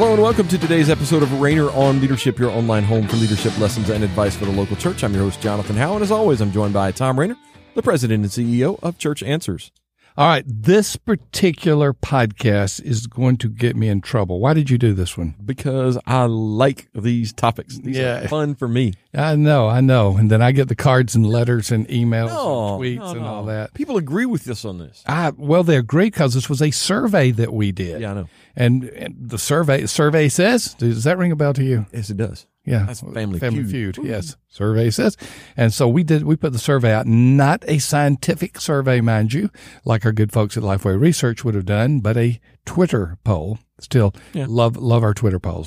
Hello and welcome to today's episode of Rainer on Leadership, your online home for leadership lessons and advice for the local church. I'm your host, Jonathan Howe, and as always, I'm joined by Tom Rainer, the president and CEO of Church Answers. All right, this particular podcast is going to get me in trouble. Why did you do this one? Because I like these topics. These are fun for me. I know. And then I get the cards and letters and emails and tweets and all that. People agree with us on this. Well, they agree because this was a survey that we did. Yeah, I know. And the survey says, does that ring a bell to you? Yes, it does. Yeah. That's Family Feud. Yes. Survey says. And so we put the survey out, not a scientific survey, mind you, like our good folks at Lifeway Research would have done, but a Twitter poll. Still love our Twitter polls,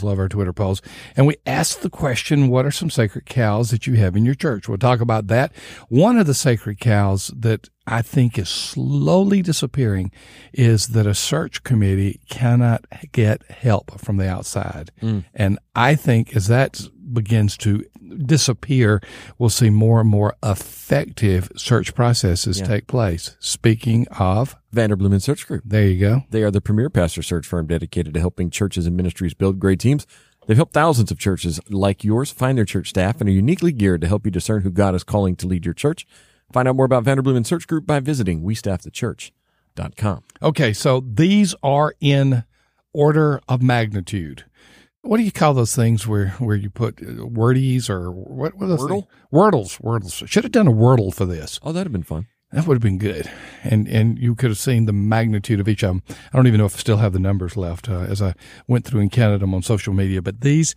And we asked the question, what are some sacred cows that you have in your church? We'll talk about that. One of the sacred cows that I think is slowly disappearing is that a search committee cannot get help from the outside. And I think as that begins to disappear, we'll see more and more effective search processes take place. Speaking of Vanderbloemen Search Group. There you go. They are the premier pastor search firm dedicated to helping churches and ministries build great teams. They've helped thousands of churches like yours find their church staff and are uniquely geared to help you discern who God is calling to lead your church. Find out more about Vanderbloemen Search Group by visiting westaffthechurch.com. Okay, so these are in order of magnitude. What do you call those things where you put wordies or what are those Wordle? Things? Wordles. Should have done a Wordle for this. Oh, that'd have been fun. That would have been good. And you could have seen the magnitude of each of them. I don't even know if I still have the numbers left as I went through and counted them on social media. But these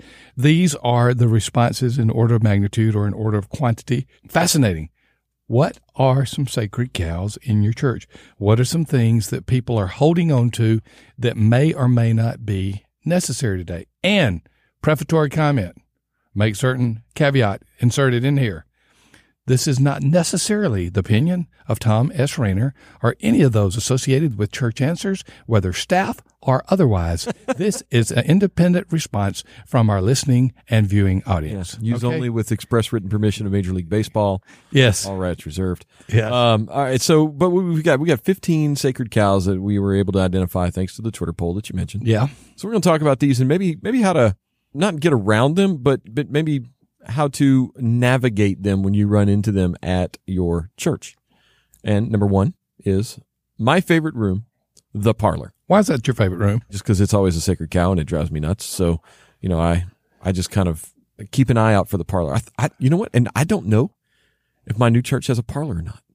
are the responses in order of magnitude or in order of quantity. Fascinating. What are some sacred cows in your church? What are some things that people are holding on to that may or may not be necessary today? And prefatory comment, make certain caveat inserted in here. This is not necessarily the opinion of Tom S. Rainer or any of those associated with Church Answers, whether staff or otherwise. This is an independent response from our listening and viewing audience. Use only with express written permission of Major League Baseball. Yes. All rights reserved. Yes. All right. So, but we got 15 sacred cows that we were able to identify thanks to the Twitter poll that you mentioned. Yeah. So we're going to talk about these and maybe how to not get around them, but maybe how to navigate them when you run into them at your church. And number one is my favorite room, the parlor. Why is that your favorite room? Just because it's always a sacred cow and it drives me nuts. So, I just kind of keep an eye out for the parlor. You know what? And I don't know if my new church has a parlor or not.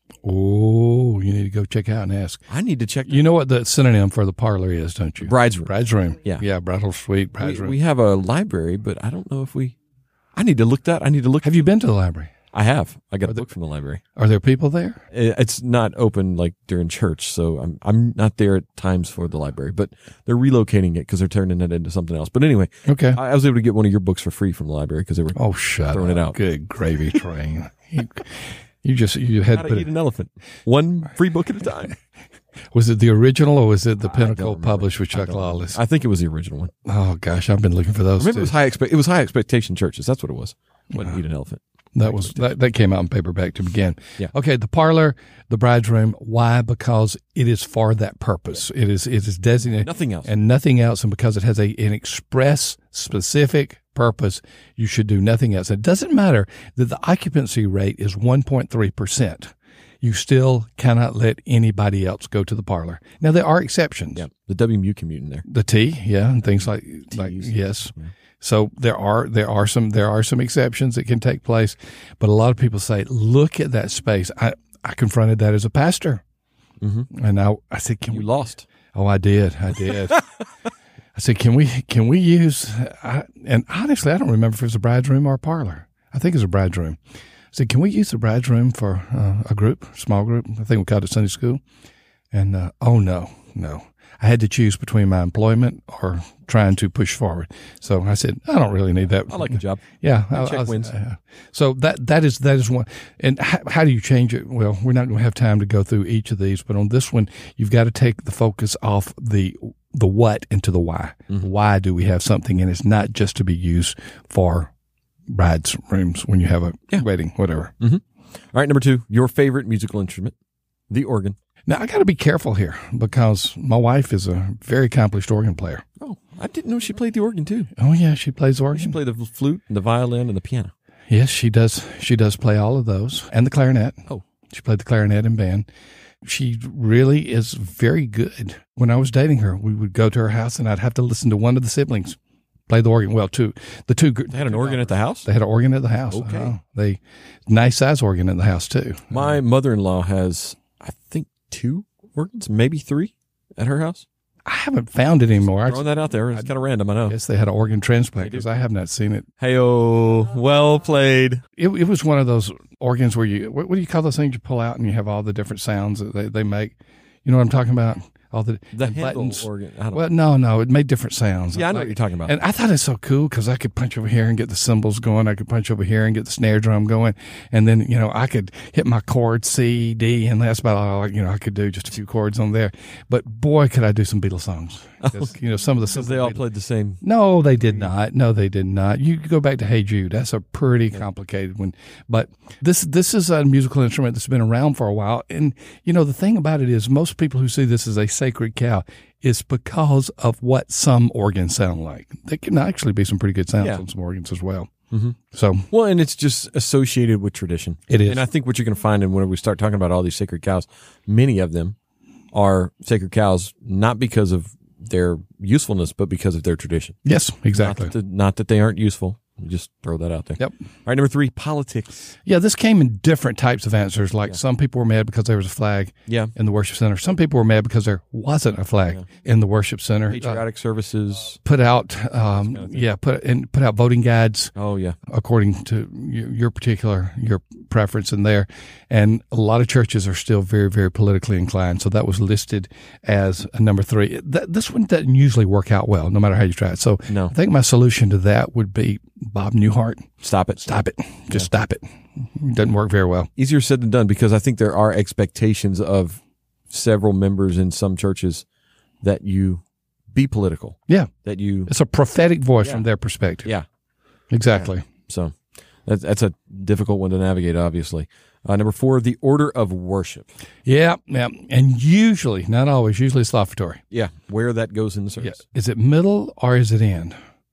Oh, you need to go check out and ask. I need to check. You know what the synonym for the parlor is, don't you? Bride's room. Bride's room. Yeah. Yeah, bridal suite, bride's room. We have a library, but I don't know if I need to look that. Have you been to the library? I have. I got a book from the library. Are there people there? It's not open like during church, so I'm not there at times for the library, but they're relocating it because they're turning it into something else. But anyway, okay. I was able to get one of your books for free from the library because they were throwing it out. Good gravy train. You had How to eat an elephant. One free book at a time. Was it the original or was it the Pinnacle published with Chuck Lawless? I think it was the original one. Oh gosh, I've been looking for those. Remember, it was high expectation churches. That's what it was. Wouldn't eat an elephant. That came out in paperback to begin. Yeah. Okay, the parlor, the bride's room. Why? Because it is for that purpose. It is designated. Nothing else. And nothing else. And because it has an express, specific purpose, you should do nothing else. It doesn't matter that the occupancy rate is 1.3%. You still cannot let anybody else go to the parlor. Now, there are exceptions. Yeah, the WMU commute in there. The T, yeah, and things like yes. Yeah. So there are some exceptions that can take place, but a lot of people say, "Look at that space." I confronted that as a pastor, and I said, "Can we?" Lost? Oh, I did. I said, "Can we use?" And honestly, I don't remember if it was a bride's room or a parlor. I think it was a bride's room. I said, "Can we use the bride's room for a small group?" I think we called it Sunday school. And oh no. I had to choose between my employment or trying to push forward. So I said, I don't really need that. I like the job. Yeah. Check wins. So that is one. And how do you change it? Well, we're not going to have time to go through each of these, but on this one, you've got to take the focus off the what into the why. Mm-hmm. Why do we have something? And it's not just to be used for bride's rooms when you have a wedding, whatever. Mm-hmm. All right. Number two, your favorite musical instrument. The organ. Now, I got to be careful here because my wife is a very accomplished organ player. Oh, I didn't know she played the organ too. Oh, yeah, she plays organ. She played the flute, and the violin, and the piano. Yes, she does. She does play all of those and the clarinet. Oh. She played the clarinet in band. She really is very good. When I was dating her, we would go to her house and I'd have to listen to one of the siblings play the organ. Well, they had an organ at the house? They had an organ at the house. Okay. Nice size organ in the house too. My mother-in-law has, I think, 2 organs, maybe 3 at her house. I haven't found it anymore. Throwing that out there. It's kind of random, I know. Yes, they had an organ transplant because I have not seen it. Hey-oh, well played. It was one of those organs where what do you call those things you pull out and you have all the different sounds that they make? You know what I'm talking about? All the buttons. Organ. Well, no, it made different sounds. Yeah, I know what you're talking about. And I thought it's so cool because I could punch over here and get the cymbals going. I could punch over here and get the snare drum going. And then, I could hit my chord C, D, and that's about all, I could do, just a few chords on there. But boy, could I do some Beatles songs. Some of the Because they all played the same. No, they did not. You go back to Hey Jude. That's a pretty complicated one. But this is a musical instrument that's been around for a while. And, the thing about it is most people who see this as a sacred cow is because of what some organs sound like. They can actually be some pretty good sounds on some organs as well. Mm-hmm. So, and it's just associated with tradition. It is. And I think what you're going to find, and when we start talking about all these sacred cows, many of them are sacred cows not because of their usefulness, but because of their tradition. Yes, exactly. Not that they aren't useful. Just throw that out there. Yep. All right, number 3, politics. Yeah, this came in different types of answers. Like some people were mad because there was a flag in the worship center. Some people were mad because there wasn't a flag in the worship center. Patriotic services. Put out, put out voting guides. Oh, yeah. According to your preference in there. And a lot of churches are still very, very politically inclined. So that was listed as a number 3. This one doesn't usually work out well, no matter how you try it. So I think my solution to that would be Bob Newhart. Stop it. Just stop it. It doesn't work very well. Easier said than done because I think there are expectations of several members in some churches that you be political. Yeah. It's a prophetic voice from their perspective. Yeah. Exactly. Yeah. So that's a difficult one to navigate, obviously. Number 4, the order of worship. Yeah. And usually, not always, usually it's the offertory. Yeah. Where that goes in the service. Yeah. Is it middle or is it end?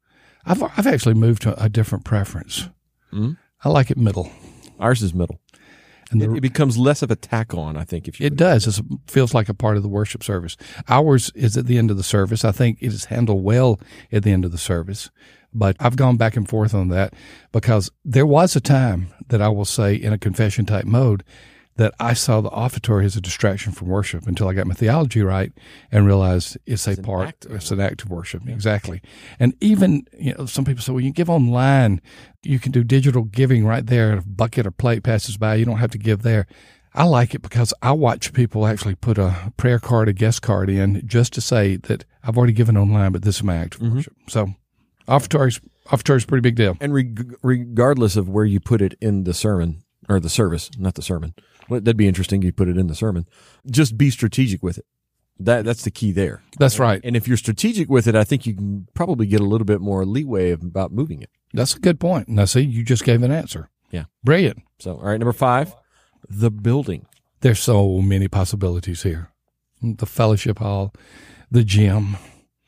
I've actually moved to a different preference. Mm-hmm. I like it middle. Ours is middle. And it becomes less of a tack on, I think. It does. It feels like a part of the worship service. Ours is at the end of the service. I think it is handled well at the end of the service. But I've gone back and forth on that because there was a time that I will say in a confession type mode that I saw the offertory as a distraction from worship until I got my theology right and realized it's an act of worship. Yeah. Exactly. And even, some people say, well, you give online, you can do digital giving right there. If a bucket or plate passes by, you don't have to give there. I like it because I watch people actually put a prayer card, a guest card in just to say that I've already given online, but this is my act of worship. So offertory is a pretty big deal. And regardless of where you put it in the sermon or the service, not the sermon. Well, that'd be interesting. You put it in the sermon. Just be strategic with it. That's the key there. That's right. And if you're strategic with it, I think you can probably get a little bit more leeway about moving it. That's a good point. Now, see, you just gave an answer. Yeah. Brilliant. So, all right, number 5, the building. There's so many possibilities here. The fellowship hall, the gym,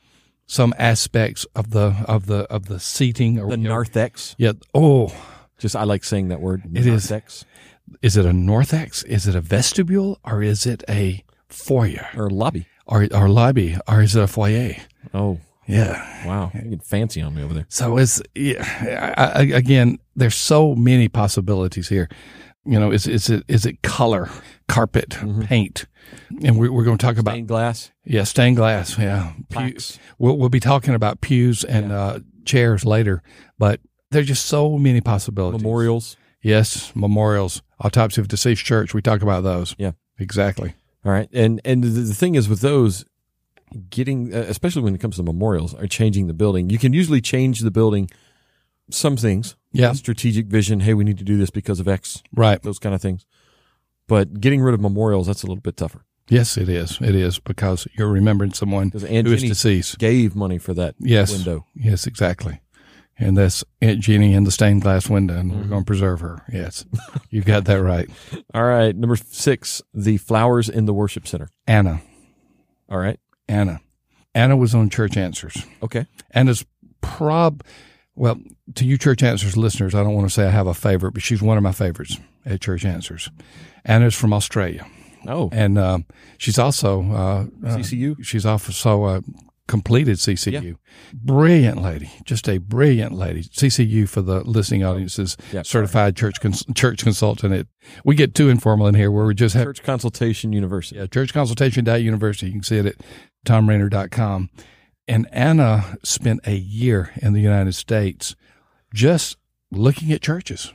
some aspects of the seating, or the narthex. Yeah. Oh, I like saying that word. It narthex. Is it a narthex? Is it a vestibule, or is it a foyer or lobby, or lobby, or is it a foyer? Oh, yeah. Wow, you get fancy on me over there. So again, there's so many possibilities here. Is it color, carpet, paint? And we're going to talk about stained glass. Yeah, stained glass. Yeah, plaques. We'll be talking about pews and chairs later, but there's just so many possibilities. Memorials. Yes, memorials. Autopsy of Deceased Church. We talk about those. Yeah, exactly. All right, and the thing is with those, getting especially when it comes to memorials or changing the building, you can usually change the building. Some things, strategic vision. Hey, we need to do this because of X. Right, those kind of things. But getting rid of memorials, that's a little bit tougher. Yes, it is. It is because you're remembering someone who is deceased. Gave money for that window. Yes, exactly. And that's Aunt Jenny in the stained glass window, and we're going to preserve her. Yes, you got that right. All right. Number 6, the flowers in the worship center. Anna. All right. Anna. Anna was on Church Answers. Okay. Anna's well, to you Church Answers listeners, I don't want to say I have a favorite, but she's one of my favorites at Church Answers. Anna's from Australia. Oh. And she's also CCU? She's also completed CCU. Brilliant lady, just a brilliant lady. CCU, for the listening audiences, certified church consultant. We get too informal in here where we just have Church Consultation University. Yeah, churchconsultation.university. You can see it at tomrainer.com. And Anna spent a year in the United States just looking at churches.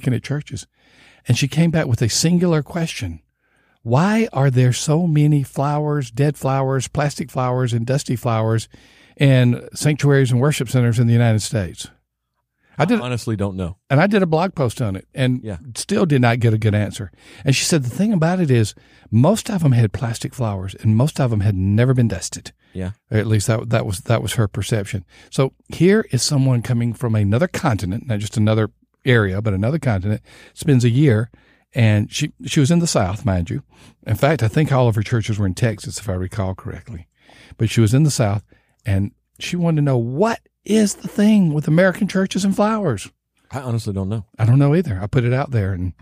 And she came back with a singular question. Why are there so many flowers, dead flowers, plastic flowers, and dusty flowers in sanctuaries and worship centers in the United States? I honestly don't know. And I did a blog post on it and still did not get a good answer. And she said the thing about it is most of them had plastic flowers and most of them had never been dusted. Yeah. Or at least that was her perception. So here is someone coming from another continent, not just another area, but another continent, spends a year. And she was in the South, mind you. In fact, I think all of her churches were in Texas, if I recall correctly. But she was in the South, and she wanted to know, what is the thing with American churches and flowers? I honestly don't know. I don't know either. I put it out there, and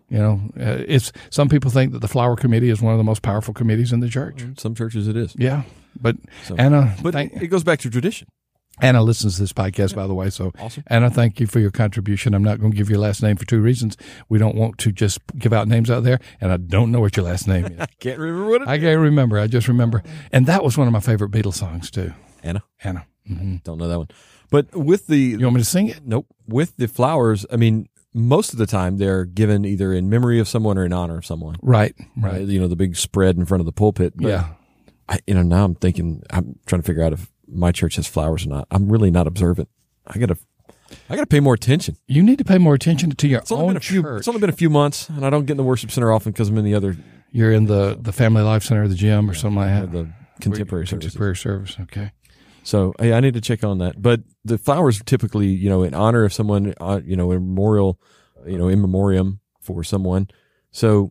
it's some people think that the Flower Committee is one of the most powerful committees in the church. Some churches it is. Yeah, but Anna, it goes back to tradition. Anna listens to this podcast, by the way. So, awesome. Anna, thank you for your contribution. I'm not going to give your last name for 2 reasons. We don't want to just give out names out there, and I don't know what your last name is. I can't remember what it is. I can't remember. I just remember. And that was one of my favorite Beatles songs, too. Anna? Mm-hmm. Don't know that one. But with the... You want me to sing it? Nope. With the flowers, I mean, most of the time they're given either in memory of someone or in honor of someone. Right. The big spread in front of the pulpit. But now I'm trying to figure out if my church has flowers or not. I'm really not observant. I gotta pay more attention. You need to pay more attention to your own church. It's only been a few months, and I don't get in the worship center often because I'm in the other. You're in the Family Life Center, the gym, or something like that. The contemporary service. Okay. So I need to check on that. But the flowers are typically, in honor of someone, a memorial, in memoriam for someone. So,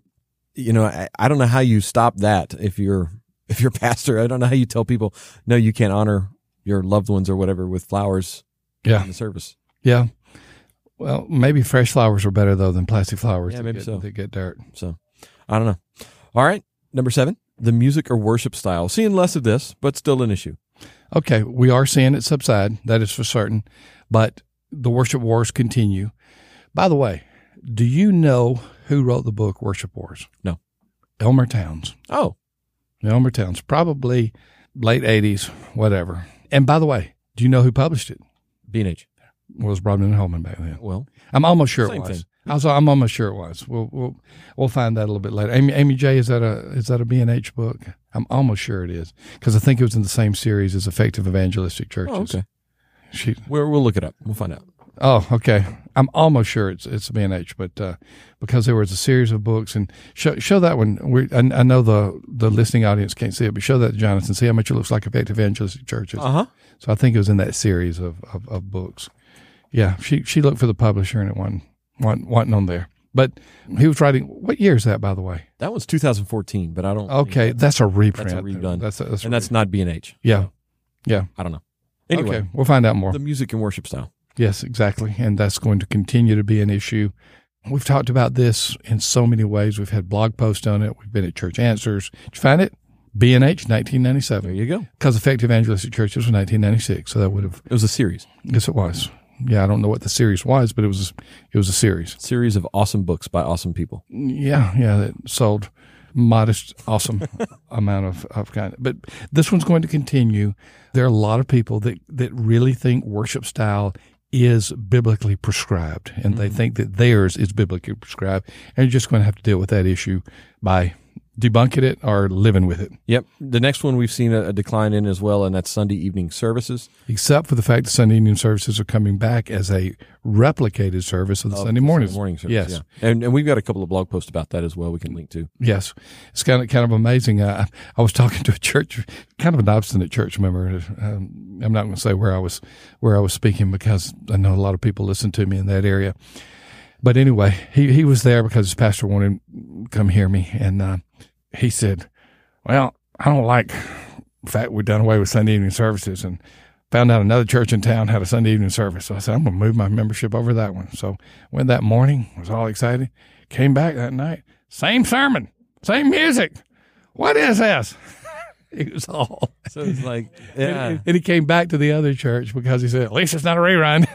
I don't know how you stop that if you're a pastor. I don't know how you tell people, no, you can't honor your loved ones or whatever with flowers in the service. Yeah. Well, maybe fresh flowers are better, though, than plastic flowers that get dirt. So, I don't know. All right. Number 7, the music or worship style. Seeing less of this, but still an issue. Okay. We are seeing it subside. That is for certain. But the worship wars continue. By the way, do you know who wrote the book Worship Wars? No. Elmer Towns. Oh. Elmer Towns, probably late 80s, whatever. And by the way, do you know who published it? B&H. Was Broadman and Holman back then. Well, I'm almost sure it was. I'm almost sure it was. We'll find that a little bit later. Amy J, is that a B&H book? I'm almost sure it is because I think it was in the same series as Effective Evangelistic Churches. Oh, okay. We'll look it up. We'll find out. Oh, okay. I'm almost sure it's B&H, but because there was a series of books, and show that one. I know the listening audience can't see it, but show that to Jonathan. See how much it looks like Effective Evangelistic Churches. So I think it was in that series of books. Yeah, she looked for the publisher, and it wasn't on there. But he was writing. What year is that, by the way? That was 2014, but I don't. Okay, that's a reprint. That's a redone. That's that's not B&H. Yeah, so, yeah. I don't know. Anyway, okay, we'll find out more. The music and worship style. Yes, exactly. And that's going to continue to be an issue. We've talked about this in so many ways. We've had blog posts on it. We've been at Church Answers. Did you find it? B&H, 1997. There you go. Because Effective Evangelistic Churches was 1996. So that would have. It was a series. Yes, it was. Yeah, I don't know what the series was, but it was a series. Series of awesome books by awesome people. Yeah, that sold modest, awesome amount of kind. But this one's going to continue. There are a lot of people that really think worship style is biblically prescribed, and they think that theirs is biblically prescribed, and you're just going to have to deal with that issue by debunking it or living with it. Yep. The next one we've seen a decline in as well, and that's Sunday evening services. Except for the fact that Sunday evening services are coming back as a replicated service of the Sunday morning service. Yes. Yeah. And we've got a couple of blog posts about that as well we can link to. Yes. It's kind of amazing. I was talking to a church, kind of an obstinate church member. I'm not going to say where I was speaking because I know a lot of people listen to me in that area. But anyway, he was there because his pastor wanted him to come hear me. And he said, well, I don't like the fact we've done away with Sunday evening services, and found out another church in town had a Sunday evening service. So I said, I'm going to move my membership over to that one. So went that morning, was all excited. Came back that night, same sermon, same music. What is this? It was all. So it's like, yeah. And he came back to the other church because he said, at least it's not a rerun.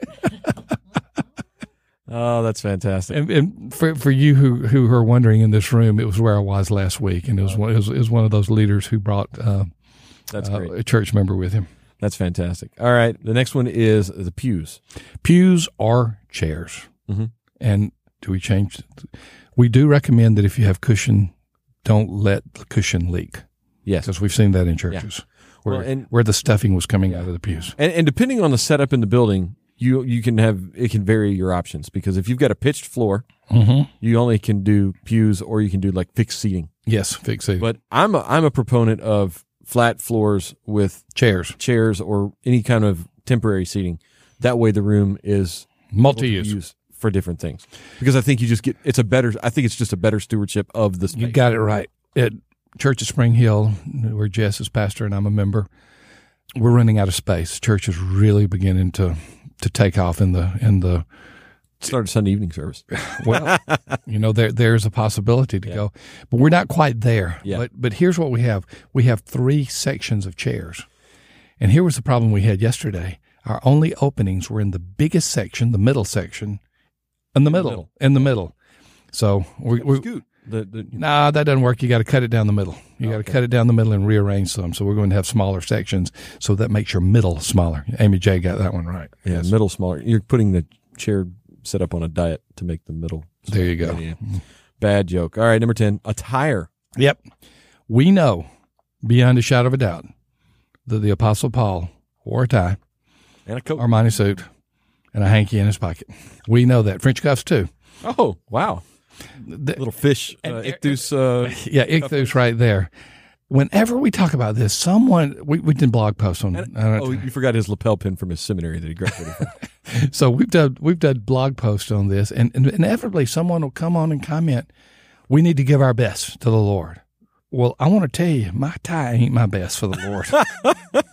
Oh, that's fantastic. And for you who are wondering in this room, it was where I was last week, and it was one of those leaders who brought that's great. A church member with him. That's fantastic. All right, the next one is the pews. Pews are chairs, mm-hmm. And do we change? We do recommend that if you have cushion, don't let the cushion leak. Yes, because we've seen that in churches where the stuffing was coming out of the pews. And depending on the setup in the building, you can vary your options, because if you've got a pitched floor, mm-hmm. you only can do pews, or you can do like fixed seating. Yes, fixed seating. But I'm a proponent of flat floors with chairs or any kind of temporary seating. That way the room is multi-use for different things. Because I think you just get I think it's just a better stewardship of the space. You got it right. At Church of Spring Hill, where Jess is pastor and I'm a member, we're running out of space. Church is really beginning to take off in the start a Sunday evening service. Well, there's a possibility to go, but we're not quite there. Yeah. But here's what we have. We have 3 sections of chairs. And here was the problem we had yesterday. Our only openings were in the biggest section, the middle section, in the middle. So we scoot. Nah, that doesn't work. You got to cut it down the middle. You got to cut it down the middle and rearrange some. So we're going to have smaller sections. So that makes your middle smaller. Amy J got that one right. Yeah, yes. Middle smaller. You're putting the chair set up on a diet to make the middle. There you go. Yeah. Bad joke. All right, number 10, attire. Yep. We know beyond a shadow of a doubt that the Apostle Paul wore a tie and a coat, Armani suit, and a hanky in his pocket. We know that. French cuffs too. Oh, wow. Little fish, ichthus. Ichthus right there. Whenever we talk about this, we did blog posts on. You forgot his lapel pin from his seminary that he graduated from. So we've done blog posts on this, and inevitably someone will come on and comment, "We need to give our best to the Lord." Well, I want to tell you, my tie ain't my best for the Lord.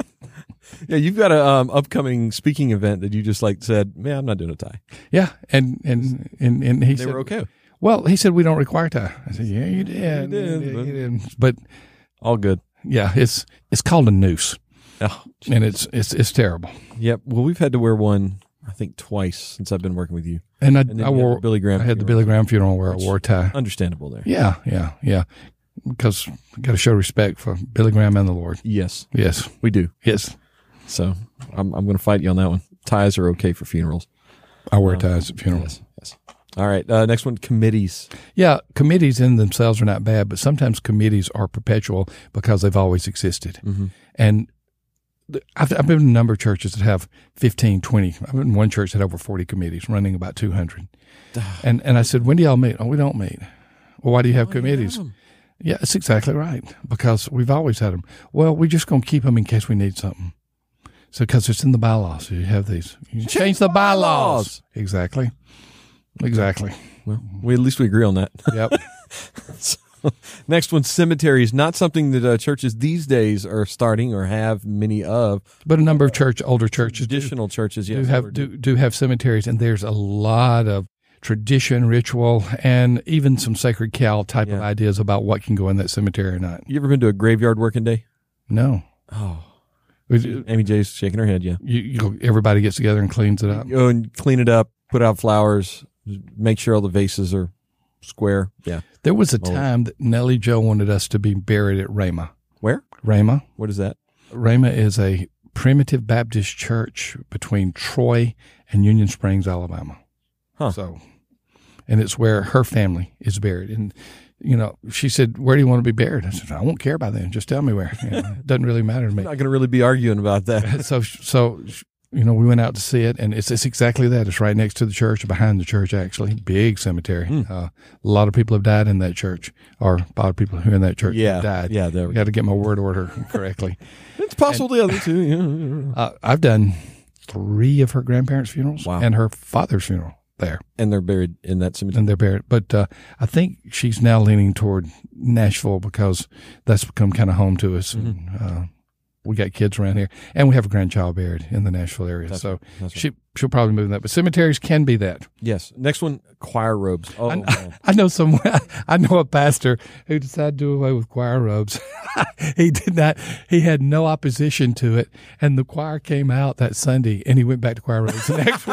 Yeah, you've got a upcoming speaking event that you just said, "Man, I'm not doing a tie." Yeah, and he said, they were okay. Well, he said we don't require tie. I said, "Yeah, you did. You did. But all good." Yeah, it's called a noose, oh, and it's terrible. Yep. Well, we've had to wear one, I think, twice since I've been working with you. And I wore Billy Graham. I had the Billy Graham funeral where I wore a tie. Understandable there. Yeah. Because we got to show respect for Billy Graham and the Lord. Yes, we do. Yes. So I'm going to fight you on that one. Ties are okay for funerals. I wear ties at funerals. Yes. All right. Next one, committees. Yeah, committees in themselves are not bad, but sometimes committees are perpetual because they've always existed. Mm-hmm. And I've been in a number of churches that have 15, 20. I've been in one church that had over 40 committees, running about 200. And I said, when do y'all meet? Oh, we don't meet. Well, why do you have committees? Yeah, that's exactly right, because we've always had them. Well, we're just going to keep them in case we need something. So, because it's in the bylaws, so you have these. You change the bylaws. Exactly. Well, at least we agree on that. Yep. So, next one, cemeteries. Not something that churches these days are starting or have many of. But a number of older churches, traditional churches, yes, do have cemeteries, and there's a lot of tradition, ritual, and even some sacred cow type of ideas about what can go in that cemetery or not. You ever been to a graveyard working day? No. Oh. Amy J's shaking her head, yeah. Everybody gets together and cleans it up. Go and clean it up, put out flowers, make sure all the vases are square. Yeah. There was a time that Nellie Joe wanted us to be buried at Rhema. Where? Rhema. What is that? Rhema is a primitive Baptist church between Troy and Union Springs, Alabama. Huh. And it's where her family is buried. And she said, "Where do you want to be buried?" I said, "I won't care about that. Just tell me where. It doesn't really matter to me." I'm not going to really be arguing about that. So we went out to see it, and it's exactly that. It's right next to the church, behind the church, actually. Big cemetery. A lot of people have died in that church, or a lot of people who are in that church have died. Yeah, got to get my word order correctly. It's possible the other two. I've done 3 of her grandparents' funerals and her father's funeral there. And they're buried in that cemetery. And they're buried. But I think she's now leaning toward Nashville because that's become kind of home to us. Mm-hmm. And, we got kids around here, and we have a grandchild buried in the Nashville area. That's she'll probably move that. But cemeteries can be that. Yes. Next one, choir robes. Oh, I know I know a pastor who decided to do away with choir robes. He did not. He had no opposition to it, and the choir came out that Sunday, and he went back to choir robes the next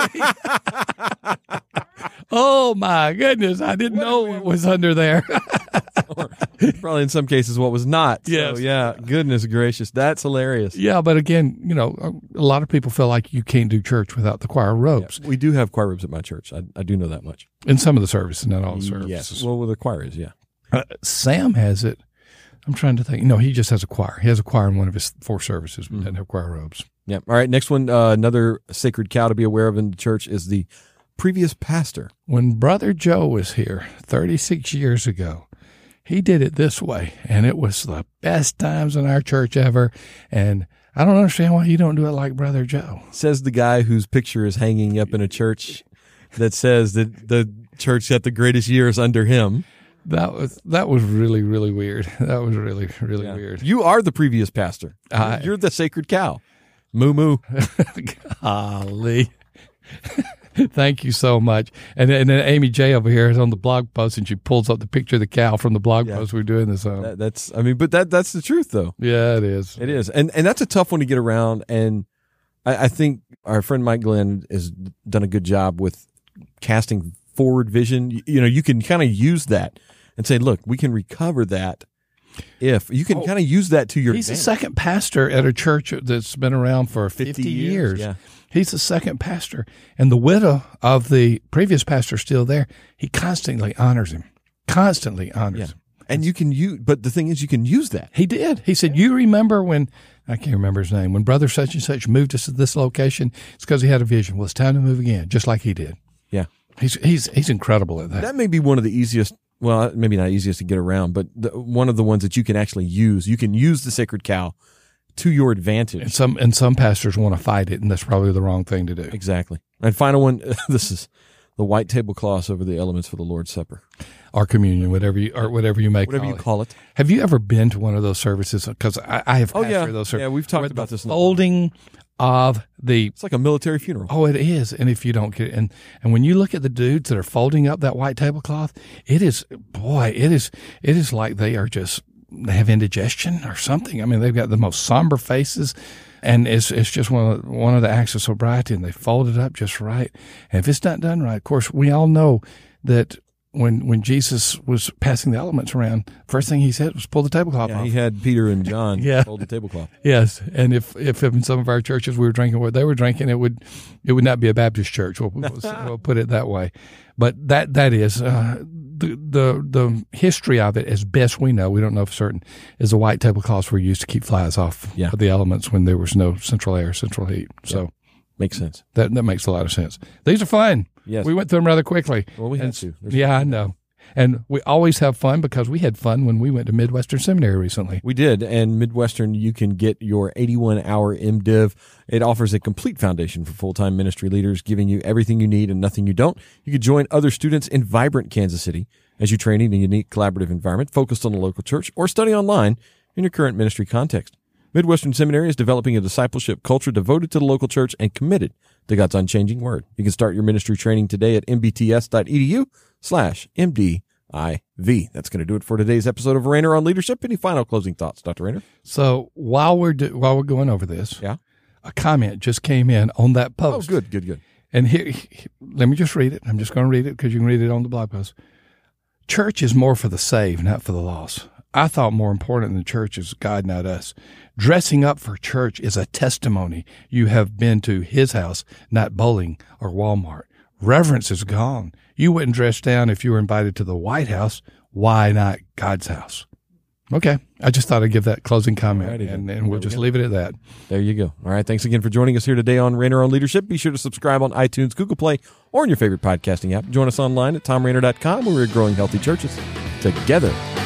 week. Oh my goodness! I didn't know what was under there. Probably in some cases what was not. Yes. So, yeah. Goodness gracious. That's hilarious. Yeah, but again, a lot of people feel like you can't do church without the choir robes. Yeah, we do have choir robes at my church. I do know that much. In some of the services, not all the services. Yes. Well, the choir is, yeah. Sam has it. I'm trying to think. No, he just has a choir. He has a choir in one of his 4 services, but doesn't have choir robes. Yeah. All right. Next one, another sacred cow to be aware of in the church is the previous pastor. When Brother Joe was here 36 years ago, he did it this way, and it was the best times in our church ever. And I don't understand why you don't do it like Brother Joe. Says the guy whose picture is hanging up in a church that says that the church got the greatest years under him. That was really, really weird. That was really, really weird. You are the previous pastor. You're the sacred cow. Moo moo. Golly. Thank you so much. And then Amy J over here is on the blog post, and she pulls up the picture of the cow from the blog post we're doing this on. That's the truth, though. Yeah, it is. It is. And that's a tough one to get around. And I think our friend Mike Glenn has done a good job with casting forward vision. You can kind of use that and say, look, we can recover that. If you can kind of use that to your He's advantage. the second pastor at a church that's been around for 50 years. Yeah. He's the second pastor. And the widow of the previous pastor is still there. He constantly honors him. Him. And you can use, but the thing is, you can use that. He did. He said, you remember when, I can't remember his name, when brother such and such moved us to this location, it's because he had a vision. Well, it's time to move again, just like he did. Yeah. He's incredible at that. That may be one of the easiest, well, maybe not easiest to get around, but one of the ones that you can actually use. You can use the sacred cow to your advantage. And some pastors want to fight it, and that's probably the wrong thing to do. Exactly. And final one, this is the white tablecloths over the elements for the Lord's Supper. Or communion, whatever you may call it. Have you ever been to one of those services? Because I have pastored those services. Yeah, we've talked about this. Folding of the... It's like a military funeral. Oh, it is. And if you don't get it, and when you look at the dudes that are folding up that white tablecloth, it is like they have indigestion or something. I mean, they've got the most somber faces, and it's just one of the acts of sobriety, and they fold it up just right. And if it's not done right, of course, we all know that when Jesus was passing the elements around, first thing he said was pull the tablecloth off. He had Peter and John hold the tablecloth. Yes, and if in some of our churches we were drinking what they were drinking, it would not be a Baptist church. We'll put it that way. But that is the history of it, as best we know. We don't know for certain. Is the white tablecloths were used to keep flies off of the elements when there was no central air, central heat. So makes sense. That makes a lot of sense. These are fun. Yes. We went through them rather quickly. Well, we had to. I know. And we always have fun because we had fun when we went to Midwestern Seminary recently. We did. And Midwestern, you can get your 81-hour MDiv. It offers a complete foundation for full-time ministry leaders, giving you everything you need and nothing you don't. You can join other students in vibrant Kansas City as you train in a unique collaborative environment focused on the local church, or study online in your current ministry context. Midwestern Seminary is developing a discipleship culture devoted to the local church and committed to God's unchanging word. You can start your ministry training today at mbts.edu/MDIV. That's going to do it for today's episode of Rainer on Leadership. Any final closing thoughts, Dr. Rainer? So while we're going over this, a comment just came in on that post. Oh, good. And here, let me just read it. I'm just going to read it because you can read it on the blog post. Church is more for the saved, not for the lost. I thought more important than church is God, not us. Dressing up for church is a testimony you have been to his house, not bowling or Walmart. Reverence is gone. You wouldn't dress down if you were invited to the White House. why not God's house? Okay. I just thought I'd give that closing comment, Alrighty, and we'll just leave it at that. There you go. All right. Thanks again for joining us here today on Rainer on Leadership. Be sure to subscribe on iTunes, Google Play, or in your favorite podcasting app. Join us online at TomRainer.com, where we're growing healthy churches together.